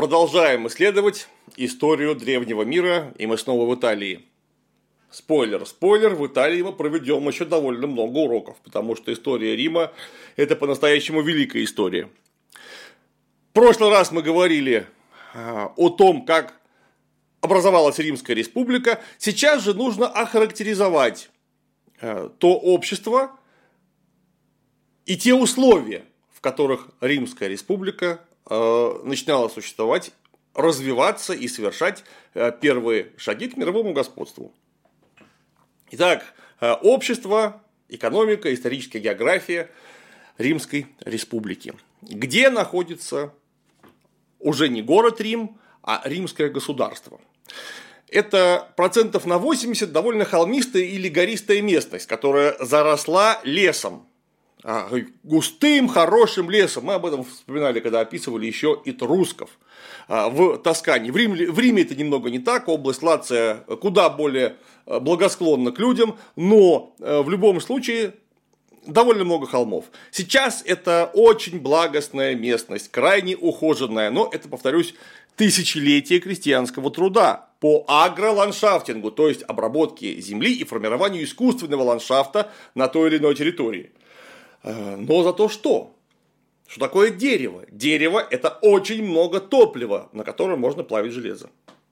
Продолжаем исследовать историю древнего мира, и мы снова в Италии. Спойлер, в Италии мы проведем еще довольно много уроков, потому что история Рима – это по-настоящему великая история. В прошлый раз мы говорили о том, как образовалась Римская республика. Сейчас же нужно охарактеризовать то общество и те условия, в которых Римская республика начинала существовать, развиваться и совершать первые шаги к мировому господству. Итак, общество, экономика, историческая география Римской республики. Где находится уже не город Рим, а римское государство? Это процентов на 80 довольно холмистая или гористая местность, которая заросла лесом. Густым, хорошим лесом. Мы об этом вспоминали, когда описывали еще этрусков в Тоскане. В Риме это немного не так. Область Лация куда более благосклонна к людям, но в любом случае довольно много холмов. Сейчас это очень благостная местность, крайне ухоженная, но это, повторюсь, тысячелетие крестьянского труда по агроландшафтингу, то есть обработке земли и формированию искусственного ландшафта на той или иной территории. Но зато что? Что такое дерево? Дерево – это очень много топлива, на котором можно плавить железо.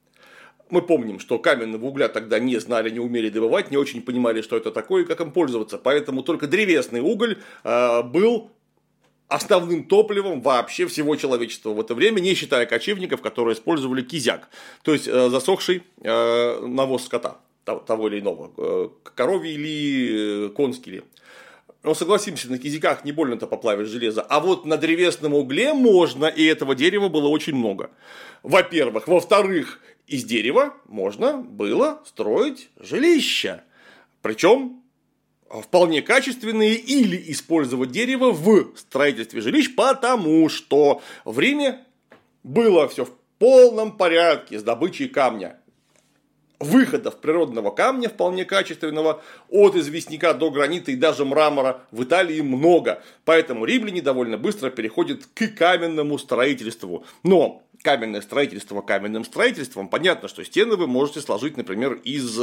Мы помним, что каменного угля тогда не знали, не умели добывать, не очень понимали, что это такое и как им пользоваться. Поэтому только древесный уголь был основным топливом вообще всего человечества в это время, не считая кочевников, которые использовали кизяк, то есть засохший навоз скота, того или иного, коровий или конский ли. Но согласимся, на кизиках не больно-то поплавишь железо, а вот на древесном угле можно, и этого дерева было очень много. Во-первых. Во-вторых, из дерева можно было строить жилища, причем вполне качественные, или использовать дерево в строительстве жилищ, потому что в Риме было все в полном порядке с добычей камня. Выходов природного камня, вполне качественного, от известняка до гранита и даже мрамора в Италии много. Поэтому римляне довольно быстро переходят к каменному строительству. Но каменное строительство каменным строительством. Понятно, что стены вы можете сложить, например, из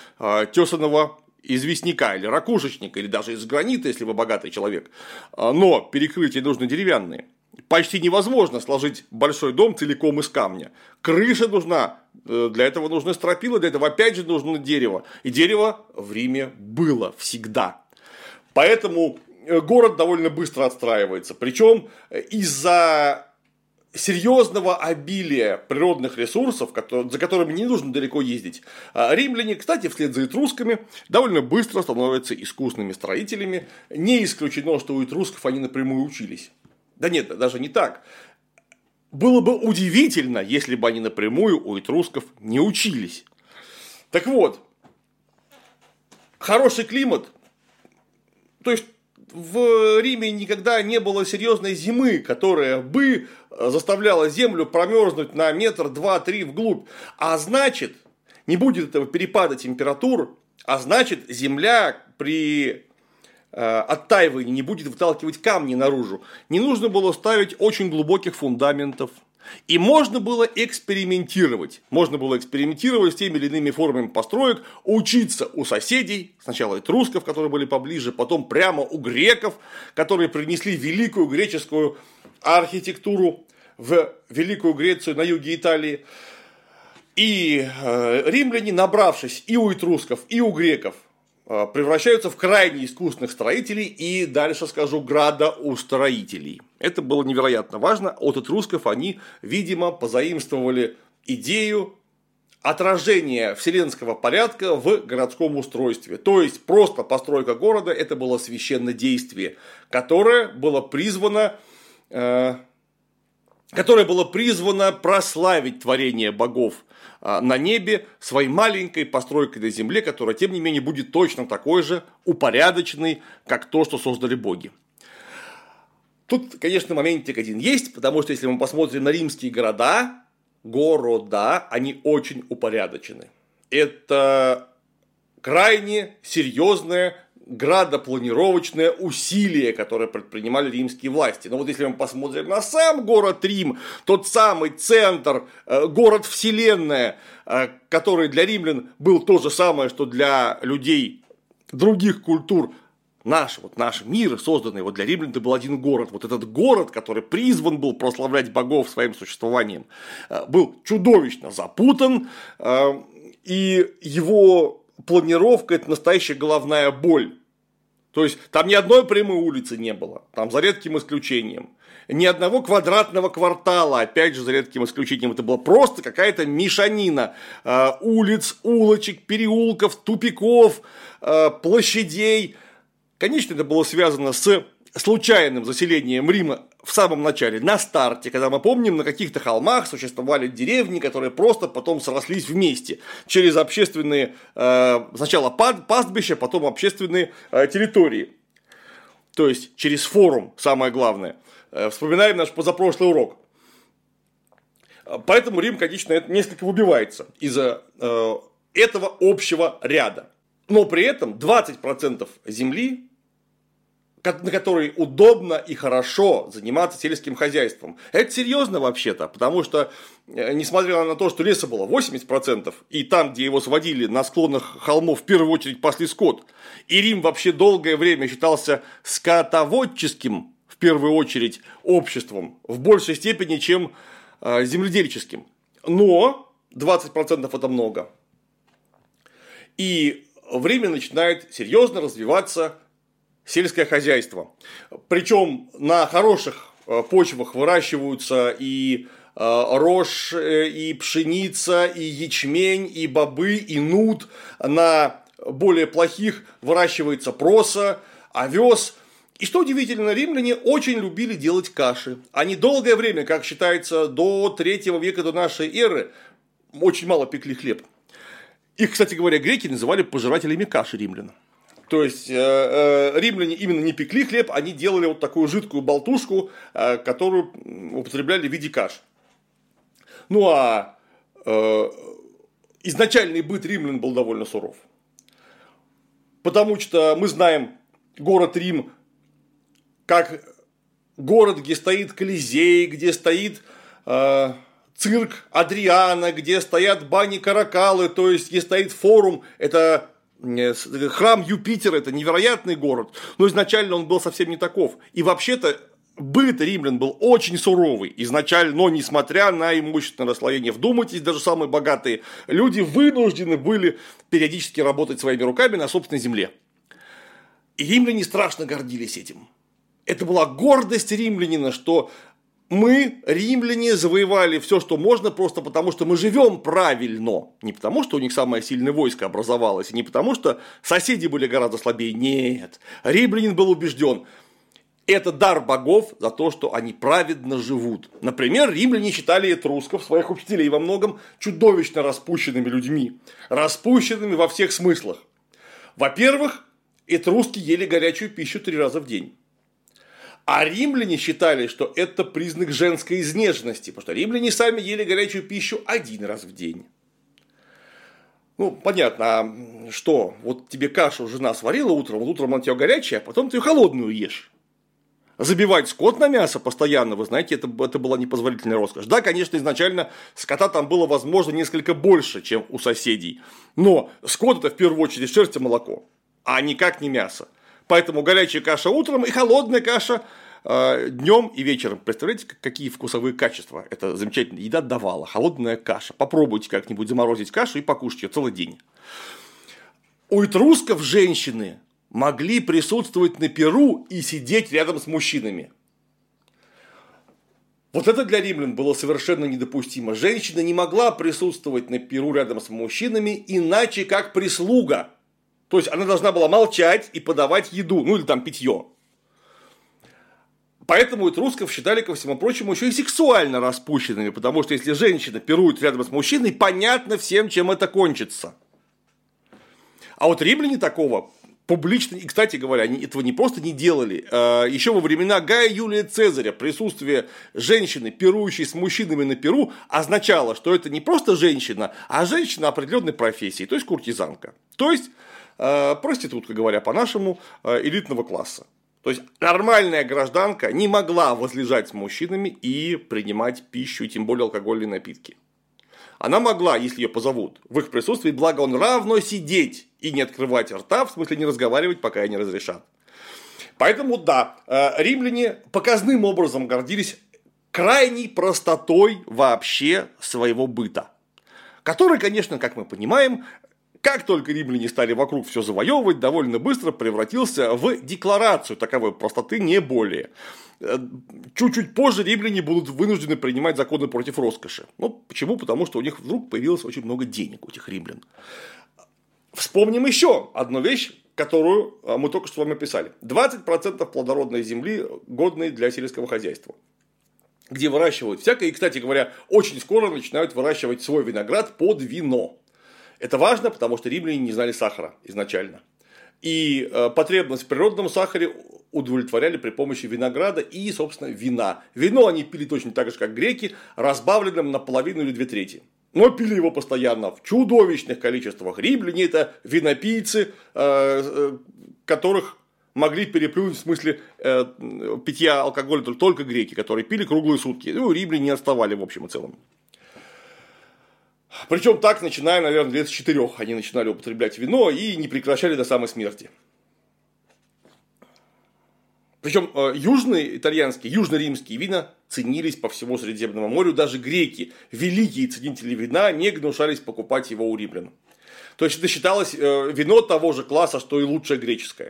тесаного известняка или ракушечника, или даже из гранита, если вы богатый человек. Но перекрытия нужны деревянные. Почти невозможно сложить большой дом целиком из камня. Крыша нужна, для этого нужны стропила, для этого опять же нужно дерево. И дерево в Риме было всегда. Поэтому город довольно быстро отстраивается. Причем из-за серьезного обилия природных ресурсов, за которыми не нужно далеко ездить, римляне, кстати, вслед за этрусками, довольно быстро становятся искусными строителями. Не исключено, что у этрусков они напрямую учились. Да нет, даже не так. Было бы удивительно, если бы они напрямую у этрусков не учились. Так вот, хороший климат, то есть в Риме никогда не было серьезной зимы, которая бы заставляла землю промерзнуть на метр, два, три вглубь. А значит, не будет этого перепада температур, а значит, земля при оттаивании не будет выталкивать камни наружу. Не нужно было ставить очень глубоких фундаментов. И можно было экспериментировать. Можно было экспериментировать с теми или иными формами построек, учиться у соседей, сначала этрусков, которые были поближе, потом прямо у греков, которые принесли великую греческую архитектуру в Великую Грецию на юге Италии. И римляне, набравшись и у этрусков, и у греков, превращаются в крайне искусных строителей и, дальше скажу, градоустроителей. Это было невероятно важно. От этрусков они, видимо, позаимствовали идею отражения вселенского порядка в городском устройстве. То есть, просто постройка города – это было священное действие, которое было призвано прославить творение богов на небе своей маленькой постройкой на земле, которая, тем не менее, будет точно такой же упорядоченной, как то, что создали боги. Тут, конечно, моментик один есть, потому что если мы посмотрим на римские города, они очень упорядочены. Это крайне серьезное градопланировочное усилие, которое предпринимали римские власти. Но вот если мы посмотрим на сам город Рим, тот самый центр, город-вселенная, который для римлян был то же самое, что для людей других культур, наш мир, созданный вот для римлян, это был один город. Вот этот город, который призван был прославлять богов своим существованием, был чудовищно запутан, и его планировка – это настоящая головная боль. То есть там ни одной прямой улицы не было, там за редким исключением. Ни одного квадратного квартала, опять же, за редким исключением. Это была просто какая-то мешанина улиц, улочек, переулков, тупиков, площадей. Конечно, это было связано с случайным заселением Рима в самом начале, на старте, когда мы помним, на каких-то холмах существовали деревни, которые просто потом срослись вместе через общественные, сначала пастбища, потом общественные территории. То есть через форум, самое главное. Вспоминаем наш позапрошлый урок. Поэтому Рим, конечно, несколько выбивается из-за этого общего ряда. Но при этом 20% земли, на которой удобно и хорошо заниматься сельским хозяйством. Это серьезно вообще-то, потому что, несмотря на то, что леса было 80%, и там, где его сводили на склонах холмов, в первую очередь пасли скот, и Рим вообще долгое время считался скотоводческим, в первую очередь, обществом, в большей степени, чем земледельческим. Но 20% это много. И в Риме начинает серьезно развиваться сельское хозяйство. Причем на хороших почвах выращиваются и рожь, и пшеница, и ячмень, и бобы, и нут. На более плохих выращивается проса, овес. И что удивительно, римляне очень любили делать каши. Они долгое время, как считается, до 3 века до нашей эры, очень мало пекли хлеб. Их, кстати говоря, греки называли пожирателями каши римлян. То есть римляне именно не пекли хлеб, они делали вот такую жидкую болтушку, которую употребляли в виде каш. Ну а изначальный быт римлян был довольно суров. Потому что мы знаем город Рим как город, где стоит Колизей, где стоит цирк Адриана, где стоят бани Каракалы, то есть где стоит форум, это храм Юпитера, это невероятный город, но изначально он был совсем не таков. И вообще-то быт римлян был очень суровый изначально, но несмотря на имущественное расслоение, вдумайтесь, даже самые богатые люди вынуждены были периодически работать своими руками на собственной земле. И римляне страшно гордились этим. Это была гордость римлянина, что мы, римляне, завоевали все, что можно, просто потому что мы живем правильно. Не потому, что у них самое сильное войско образовалось, и не потому, что соседи были гораздо слабее. Нет. Римлянин был убежден, это дар богов за то, что они праведно живут. Например, римляне считали этрусков, своих учителей, во многом чудовищно распущенными людьми. Распущенными во всех смыслах. Во-первых, этруски ели горячую пищу 3 раза в день. А римляне считали, что это признак женской изнеженности, потому что римляне сами ели горячую пищу 1 раз в день. Ну, понятно, а что, вот тебе кашу жена сварила утром, вот утром она у тебя горячая, а потом ты ее холодную ешь. Забивать скот на мясо постоянно, вы знаете, это была непозволительная роскошь. Да, конечно, изначально скота там было, возможно, несколько больше, чем у соседей. Но скот – это в первую очередь шерсть и молоко, а никак не мясо. Поэтому горячая каша утром и холодная каша днем и вечером. Представляете, какие вкусовые качества эта замечательная еда давала. Холодная каша. Попробуйте как-нибудь заморозить кашу и покушать ее целый день. У этрусков женщины могли присутствовать на пиру и сидеть рядом с мужчинами. Вот это для римлян было совершенно недопустимо. Женщина не могла присутствовать на пиру рядом с мужчинами иначе как прислуга. То есть она должна была молчать и подавать еду, ну или там питье. Поэтому этрусков считали, ко всему прочему, еще и сексуально распущенными, потому что если женщина пирует рядом с мужчиной, понятно всем, чем это кончится. А вот римляне такого публично, и, кстати говоря, они этого не просто не делали, еще во времена Гая Юлия Цезаря присутствие женщины, пирующей с мужчинами на пиру, означало, что это не просто женщина, а женщина определенной профессии, то есть куртизанка. То есть проститутка, говоря по-нашему, элитного класса. То есть нормальная гражданка не могла возлежать с мужчинами и принимать пищу, и тем более алкогольные напитки. Она могла, если ее позовут, в их присутствии, благо он равно сидеть и не открывать рта, в смысле не разговаривать, пока ей не разрешат. Поэтому да, римляне показным образом гордились крайней простотой вообще своего быта, который, конечно, как мы понимаем, как только римляне стали вокруг все завоевывать, довольно быстро превратился в декларацию таковой простоты, не более. Чуть-чуть позже римляне будут вынуждены принимать законы против роскоши. Ну, почему? Потому что у них вдруг появилось очень много денег, у этих римлян. Вспомним еще одну вещь, которую мы только что с вами описали. 20% плодородной земли, годной для сельского хозяйства, где выращивают всякое. И, кстати говоря, очень скоро начинают выращивать свой виноград под вино. Это важно, потому что римляне не знали сахара изначально. И потребность в природном сахаре удовлетворяли при помощи винограда и, собственно, вина. Вино они пили точно так же, как греки, разбавленным на половину или 2/3. Но пили его постоянно в чудовищных количествах. Римляне – это винопийцы, которых могли переплюнуть в смысле питья алкоголя только греки, которые пили круглые сутки. Ну, римляне не отставали в общем и целом. Причем так, начиная, наверное, лет с 4 они начинали употреблять вино и не прекращали до самой смерти. Причем южные итальянские, южно-римские вина ценились по всему Средиземному морю. Даже греки, великие ценители вина, не гнушались покупать его у римлян. То есть это считалось вино того же класса, что и лучшее греческое.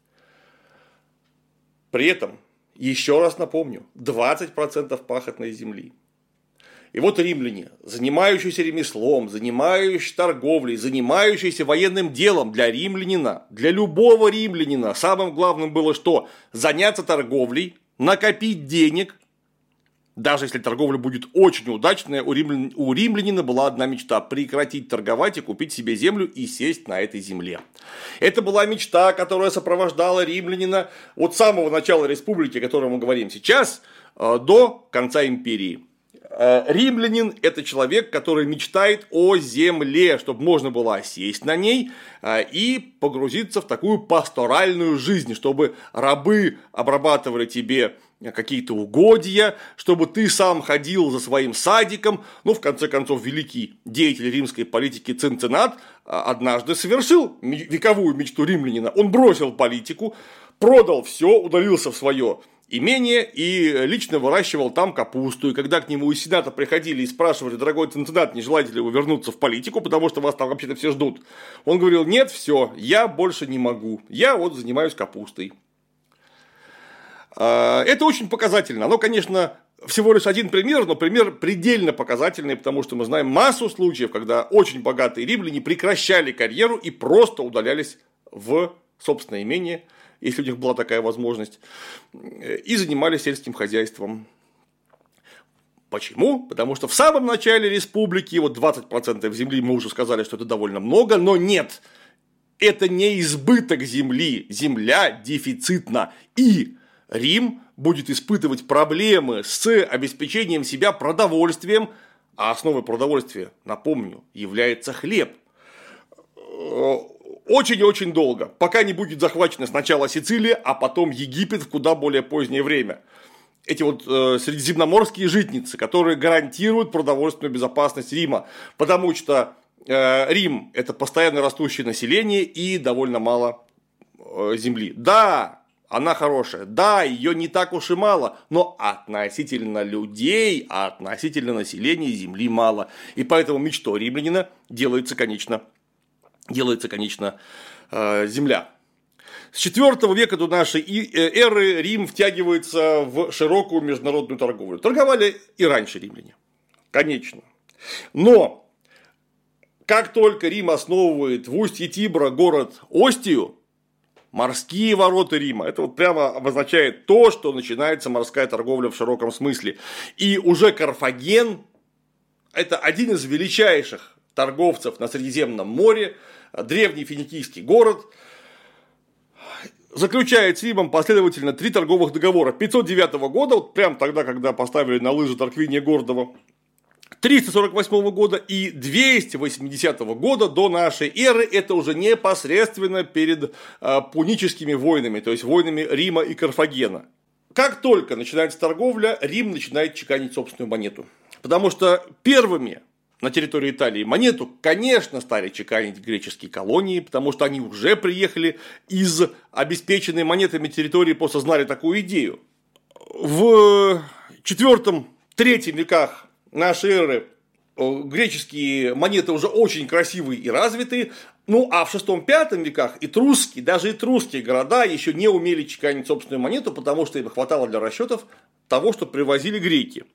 При этом, еще раз напомню, 20% пахотной земли. И вот римляне, занимающиеся ремеслом, занимающиеся торговлей, занимающиеся военным делом для римлянина, для любого римлянина, самым главным было что? Заняться торговлей, накопить денег. Даже если торговля будет очень удачная, у римлянина была одна мечта – прекратить торговать и купить себе землю и сесть на этой земле. Это была мечта, которая сопровождала римлянина от самого начала республики, о которой мы говорим сейчас, до конца империи. Римлянин – это человек, который мечтает о земле, чтобы можно было осесть на ней и погрузиться в такую пасторальную жизнь, чтобы рабы обрабатывали тебе какие-то угодья, чтобы ты сам ходил за своим садиком. Ну, в конце концов, великий деятель римской политики Цинциннат однажды совершил вековую мечту римлянина. Он бросил политику, продал все, удалился в свое имение и лично выращивал там капусту. И когда к нему из Сената приходили и спрашивали: дорогой Цинциннат, не желаете ли вы вернуться в политику, потому что вас там вообще-то все ждут, он говорил: нет, все, я больше не могу, я вот занимаюсь капустой. Это очень показательно. Оно, конечно, всего лишь один пример, но пример предельно показательный, потому что мы знаем массу случаев, когда очень богатые римляне прекращали карьеру и просто удалялись в собственное имение, если у них была такая возможность, и занимались сельским хозяйством. Почему? Потому что в самом начале республики, вот 20% земли, мы уже сказали, что это довольно много, но нет, это не избыток земли, земля дефицитна, и Рим будет испытывать проблемы с обеспечением себя продовольствием, а основой продовольствия, напомню, является хлеб. Очень и очень долго, пока не будет захвачена сначала Сицилия, а потом Египет в куда более позднее время. Эти вот средиземноморские житницы, которые гарантируют продовольственную безопасность Рима, потому что Рим – это постоянно растущее население и довольно мало земли. Да, она хорошая, да, ее не так уж и мало, но относительно людей, относительно населения земли мало. И поэтому мечтой римлянина делается, конечно, земля. С IV века до нашей эры Рим втягивается в широкую международную торговлю. Торговали и раньше римляне, конечно. Но как только Рим основывает в устье Тибра город Остию, морские ворота Рима, это вот прямо обозначает то, что начинается морская торговля в широком смысле. И уже Карфаген – это один из величайших торговцев на Средиземном море, древний финикийский город, заключает с Римом последовательно 3 торговых договора. 509 года, вот прямо тогда, когда поставили на лыжи Тарквиния Гордого, 348 года и 280 года до нашей эры, это уже непосредственно перед пуническими войнами, то есть войнами Рима и Карфагена. Как только начинается торговля, Рим начинает чеканить собственную монету. Потому что первыми на территории Италии монету, конечно, стали чеканить греческие колонии, потому что они уже приехали из обеспеченной монетами территории, просто знали такую идею. В IV-III веках нашей эры греческие монеты уже очень красивые и развитые, ну а в VI-V веках даже этрусские города еще не умели чеканить собственную монету, потому что им хватало для расчетов того, что привозили греки.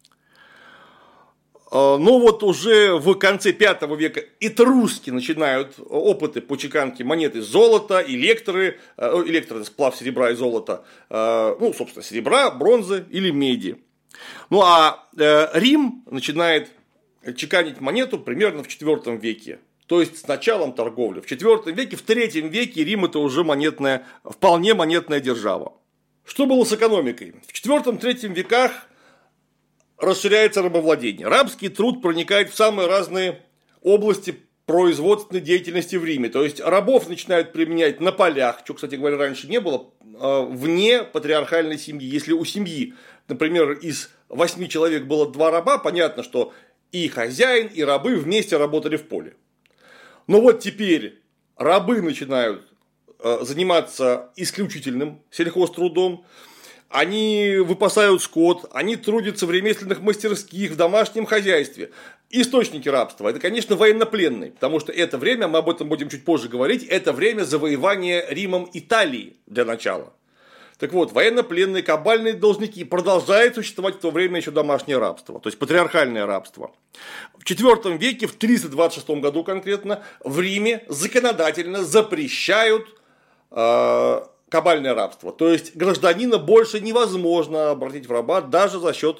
Но вот уже в конце V века этруски начинают опыты по чеканке монеты золота, электры, сплав серебра и золота, ну, собственно, серебра, бронзы или меди. Ну, а Рим начинает чеканить монету примерно в IV веке. То есть с началом торговли. В IV веке, в III веке Рим это уже вполне монетная держава. Что было с экономикой? В IV-III веках расширяется рабовладение. Рабский труд проникает в самые разные области производственной деятельности в Риме. То есть рабов начинают применять на полях, что, кстати говоря, раньше не было, вне патриархальной семьи. Если у семьи, например, из 8 человек было 2 раба, понятно, что и хозяин, и рабы вместе работали в поле. Но вот теперь рабы начинают заниматься исключительным сельхозтрудом, они выпасают скот, они трудятся в ремесленных мастерских, в домашнем хозяйстве. Источники рабства – это, конечно, военнопленные, потому что это время, мы об этом будем чуть позже говорить, это время завоевания Римом Италии для начала. Так вот, военнопленные, кабальные должники, продолжает существовать в то время еще домашнее рабство, то есть патриархальное рабство. В IV веке, в 326 году конкретно, в Риме законодательно запрещают кабальное рабство. То есть гражданина больше невозможно обратить в раба даже за счет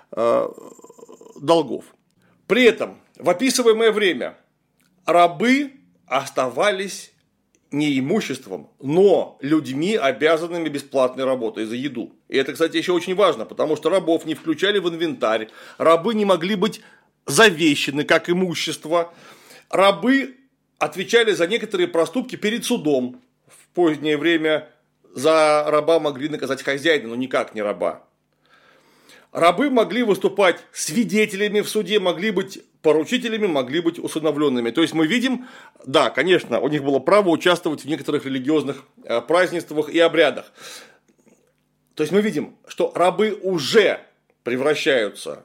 долгов. При этом в описываемое время рабы оставались не имуществом, но людьми, обязанными бесплатной работой за еду. И это, кстати, еще очень важно, потому что рабов не включали в инвентарь, рабы не могли быть завещены как имущество, рабы отвечали за некоторые проступки перед судом. В позднее время за раба могли наказать хозяина, но никак не раба. Рабы могли выступать свидетелями в суде, могли быть поручителями, могли быть усыновленными. То есть мы видим, да, конечно, у них было право участвовать в некоторых религиозных празднествах и обрядах. То есть мы видим, что рабы уже превращаются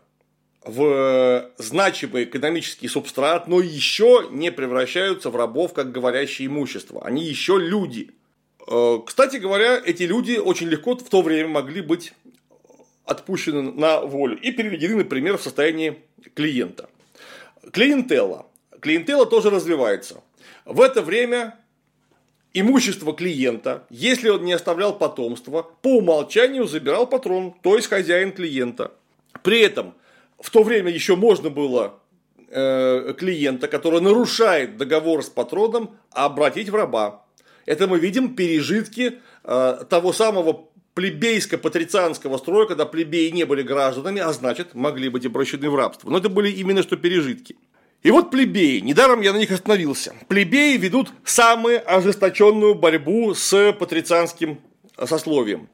в значимый экономический субстрат, но еще не превращаются в рабов как говорящее имущество. Они еще люди. Кстати говоря, эти люди очень легко в то время могли быть отпущены на волю и переведены, например, в состояние клиента. Клиентела. Клиентела тоже развивается. В это время имущество клиента, если он не оставлял потомства, по умолчанию забирал патрон, то есть хозяин клиента. При этом в то время еще можно было клиента, который нарушает договор с патроном, обратить в раба. Это мы видим пережитки того самого плебейско-патрицианского строя, когда плебеи не были гражданами, а значит, могли быть обращены в рабство. Но это были именно что пережитки. И вот плебеи, недаром я на них остановился. Плебеи ведут самую ожесточенную борьбу с патрицианским сословием.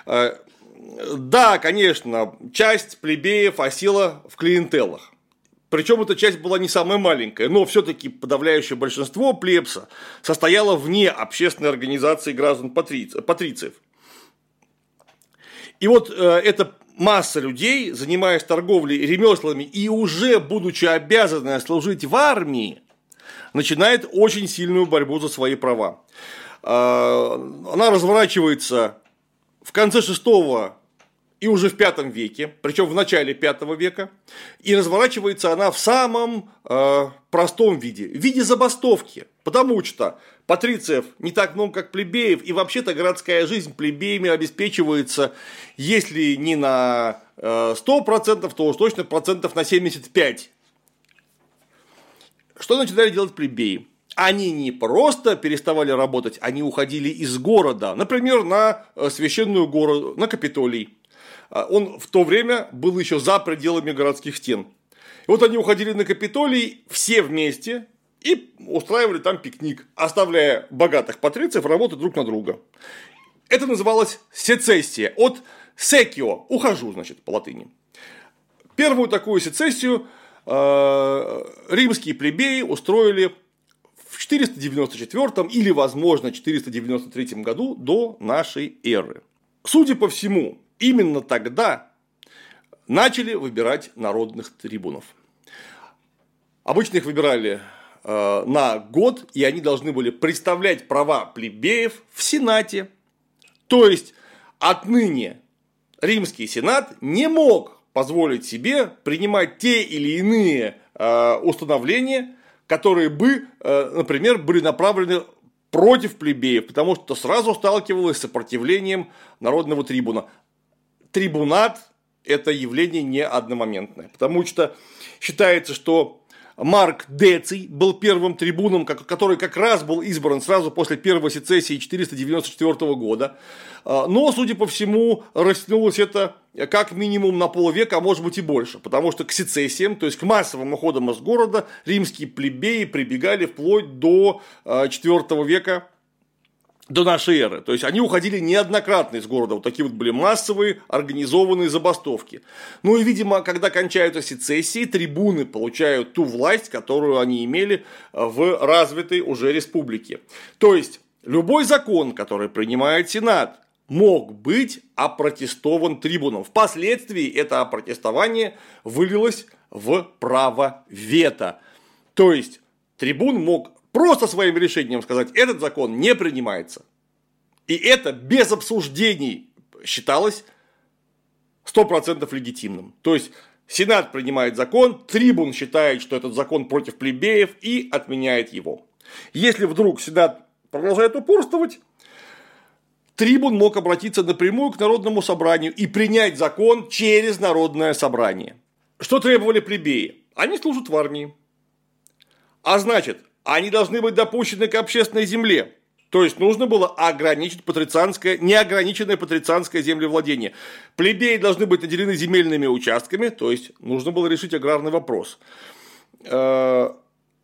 Да, конечно, часть плебеев осела в клиентелах. Причем эта часть была не самая маленькая, но все-таки подавляющее большинство плебса состояло вне общественной организации граждан-патрициев. И вот эта масса людей, занимаясь торговлей, ремеслами и уже будучи обязанной служить в армии, начинает очень сильную борьбу за свои права. Она разворачивается в конце VI и уже в V веке, причем в начале V века, и разворачивается она в самом простом виде, в виде забастовки, потому что патрициев не так много, как плебеев, и вообще-то городская жизнь плебеями обеспечивается, если не на 100%, то уж точно процентов на 75%. Что начинали делать плебеи? Они не просто переставали работать, они уходили из города, например, на священную гору, на Капитолий. Он в то время был еще за пределами городских стен. И вот они уходили на Капитолий все вместе и устраивали там пикник, оставляя богатых патрициев работать друг на друга. Это называлось сецессия. От секио – ухожу, значит, по латыни. Первую такую сецессию римские плебеи устроили в 494 или, возможно, 493 году до нашей эры. Судя по всему, именно тогда начали выбирать народных трибунов. Обычно их выбирали на год, и они должны были представлять права плебеев в Сенате. То есть, отныне Римский Сенат не мог позволить себе принимать те или иные установления, которые бы, например, были направлены против плебеев, потому что сразу сталкивалось с сопротивлением народного трибуна. Трибунат – это явление не одномоментное, потому что считается, что Марк Деций был первым трибуном, который как раз был избран сразу после первой сецессии 494 года. Но, судя по всему, растянулось это как минимум на полвека, а может быть и больше. Потому что к сецессиям, то есть к массовым уходам из города, римские плебеи прибегали вплоть до IV века до нашей эры. То есть они уходили неоднократно из города. Вот такие вот были массовые организованные забастовки. Ну и, видимо, когда кончаются сецессии, трибуны получают ту власть, которую они имели в развитой уже республике. То есть любой закон, который принимает Сенат, мог быть опротестован трибуном. Впоследствии это опротестование вылилось в право вето. То есть трибун мог просто своим решением сказать, этот закон не принимается. И это без обсуждений считалось 100% легитимным. То есть Сенат принимает закон, трибун считает, что этот закон против плебеев и отменяет его. Если вдруг Сенат продолжает упорствовать, трибун мог обратиться напрямую к народному собранию и принять закон через народное собрание. Что требовали плебеи? Они служат в армии. А значит, они должны быть допущены к общественной земле. То есть нужно было ограничить неограниченное патрицианское землевладение. Плебеи должны быть наделены земельными участками, то есть нужно было решить аграрный вопрос. Отмена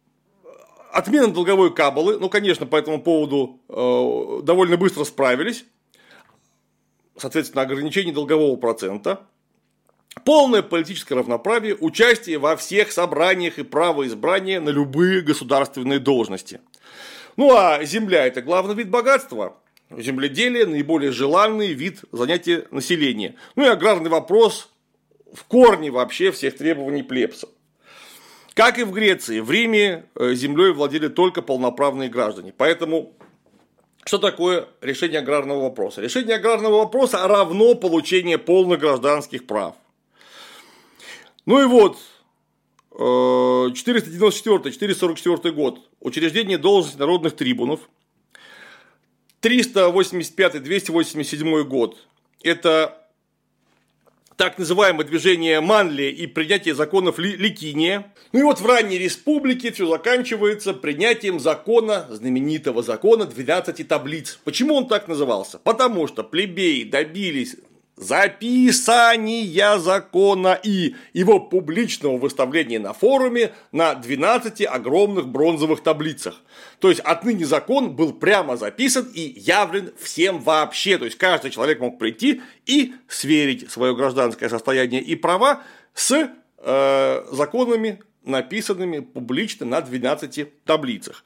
долговой кабалы, ну, конечно, по этому поводу довольно быстро справились. Соответственно, ограничение долгового процента. Полное политическое равноправие, участие во всех собраниях и право избрания на любые государственные должности. Ну а земля – это главный вид богатства. Земледелие – наиболее желанный вид занятия населения. Ну и аграрный вопрос в корне вообще всех требований плебса. Как и в Греции, в Риме землей владели только полноправные граждане. Поэтому что такое решение аграрного вопроса? Решение аграрного вопроса равно получению полных гражданских прав. Ну и вот, 494-444 год, учреждение должности народных трибунов, 385-287 год, это так называемое движение Манлия и принятие законов Ликиния. Ну и вот в ранней республике все заканчивается принятием закона, знаменитого закона 12 таблиц. Почему он так назывался? Потому что плебеи добились записания закона и его публичного выставления на форуме на 12 огромных бронзовых таблицах. То есть отныне закон был прямо записан и явлен всем вообще. То есть каждый человек мог прийти и сверить свое гражданское состояние и права с законами, написанными публично на 12 таблицах.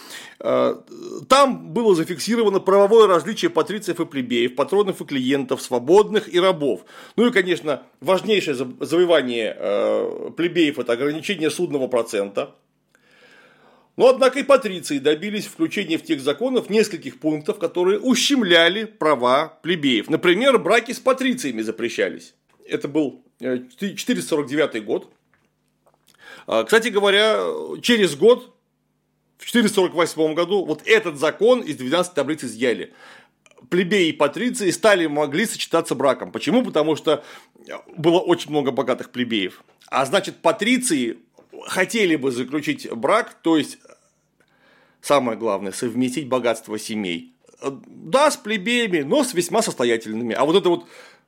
Там было зафиксировано правовое различие патрициев и плебеев, патронов и клиентов, свободных и рабов. Ну и, конечно, важнейшее завоевание плебеев – это ограничение судного процента. Но, однако, и патриции добились включения в текст законов нескольких пунктов, которые ущемляли права плебеев. Например, браки с патрициями запрещались. Это был 449 год. Кстати говоря, через год, в 448 году, вот этот закон из 12 таблиц изъяли. Плебеи и патриции могли сочетаться браком. Почему? Потому что было очень много богатых плебеев. А значит, патриции хотели бы заключить брак, то есть, самое главное, совместить богатство семей. Да, с плебеями, но с весьма состоятельными. А вот это вот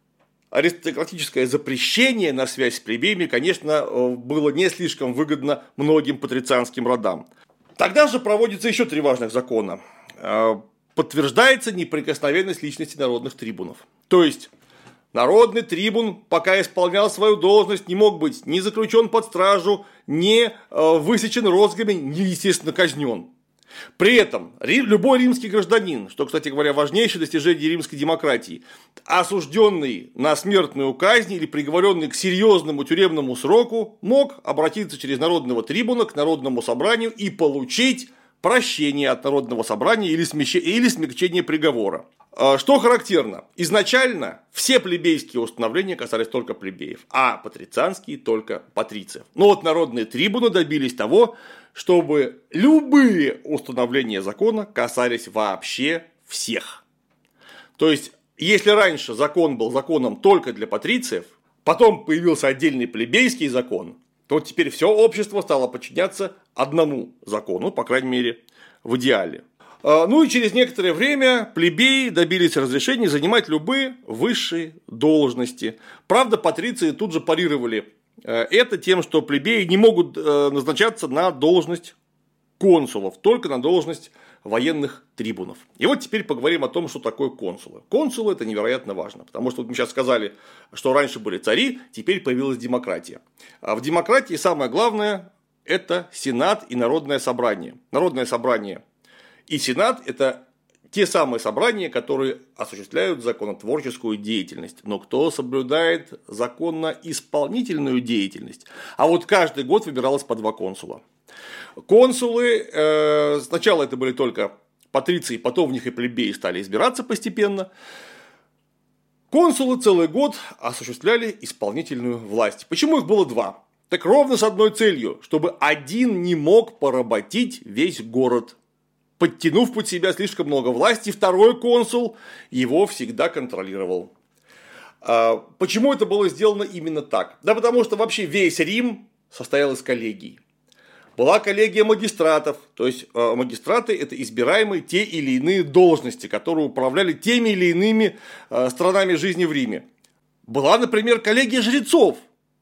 аристократическое запрещение на связь с плебеями, конечно, было не слишком выгодно многим патрицианским родам. Тогда же проводится еще 3 важных закона. Подтверждается неприкосновенность личности народных трибунов. То есть, народный трибун, пока исполнял свою должность, не мог быть ни заключен под стражу, ни высечен розгами, ни, естественно, казнен. При этом любой римский гражданин, что, кстати говоря, важнейшее достижение римской демократии, осужденный на смертную казнь или приговоренный к серьезному тюремному сроку, мог обратиться через народного трибуна к народному собранию и получить прощение от народного собрания или смягчение приговора. Что характерно, изначально все плебейские установления касались только плебеев, а патрицианские только патрициев. Но вот народные трибуны добились того, чтобы любые установления закона касались вообще всех. То есть, если раньше закон был законом только для патрициев, потом появился отдельный плебейский закон, то вот теперь все общество стало подчиняться одному закону, по крайней мере, в идеале. Ну и через некоторое время плебеи добились разрешения занимать любые высшие должности. Правда, патриции тут же парировали это тем, что плебеи не могут назначаться на должность консулов, только на должность военных трибунов. И вот теперь поговорим о том, что такое консулы. Консулы – это невероятно важно, потому что вот мы сейчас сказали, что раньше были цари, теперь появилась демократия. А в демократии самое главное – это Сенат и Народное собрание. Народное собрание и Сенат – это те самые собрания, которые осуществляют законотворческую деятельность. Но кто соблюдает законно-исполнительную деятельность? А вот каждый год выбиралось по 2 консула. Консулы, сначала это были только патриции, потом в них и плебеи стали избираться постепенно. Консулы целый год осуществляли исполнительную власть. Почему их было 2? Так ровно с одной целью, чтобы один не мог поработить весь город, подтянув под себя слишком много власти, второй консул его всегда контролировал. Почему это было сделано именно так? Да потому что вообще весь Рим состоял из коллегий. Была коллегия магистратов, то есть магистраты – это избираемые те или иные должности, которые управляли теми или иными сторонами жизни в Риме. Была, например, коллегия жрецов.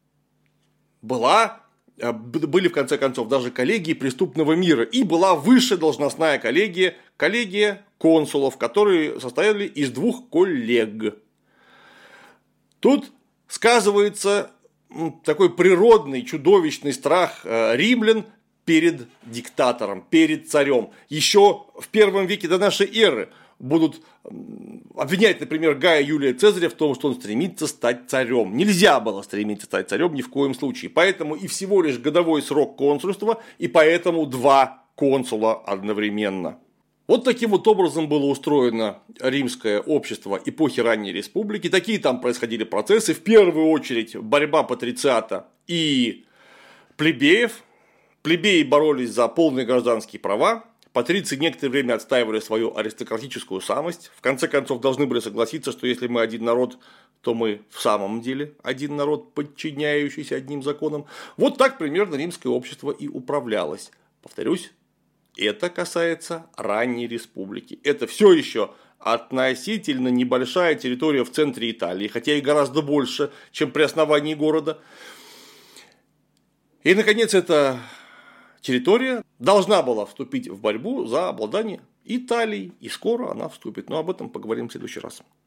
Были, в конце концов, даже коллегии преступного мира. И была высшая должностная коллегия, коллегия консулов, которые состояли из 2 коллег. Тут сказывается такой природный, чудовищный страх римлян перед диктатором, перед царем. Еще в 1 веке до нашей эры будут обвинять, например, Гая Юлия Цезаря в том, что он стремится стать царем. Нельзя было стремиться стать царем ни в коем случае. Поэтому и всего лишь годовой срок консульства, и поэтому 2 консула одновременно. Вот таким вот образом было устроено римское общество эпохи ранней республики. Такие там происходили процессы. В первую очередь борьба патрициата и плебеев. Плебеи боролись за полные гражданские права. Патриции некоторое время отстаивали свою аристократическую самость. В конце концов, должны были согласиться, что если мы один народ, то мы в самом деле один народ, подчиняющийся одним законам. Вот так примерно римское общество и управлялось. Повторюсь, это касается ранней республики. Это все еще относительно небольшая территория в центре Италии, хотя и гораздо больше, чем при основании города. И, наконец, эта территория должна была вступить в борьбу за обладание Италией, и скоро она вступит. Но об этом поговорим в следующий раз.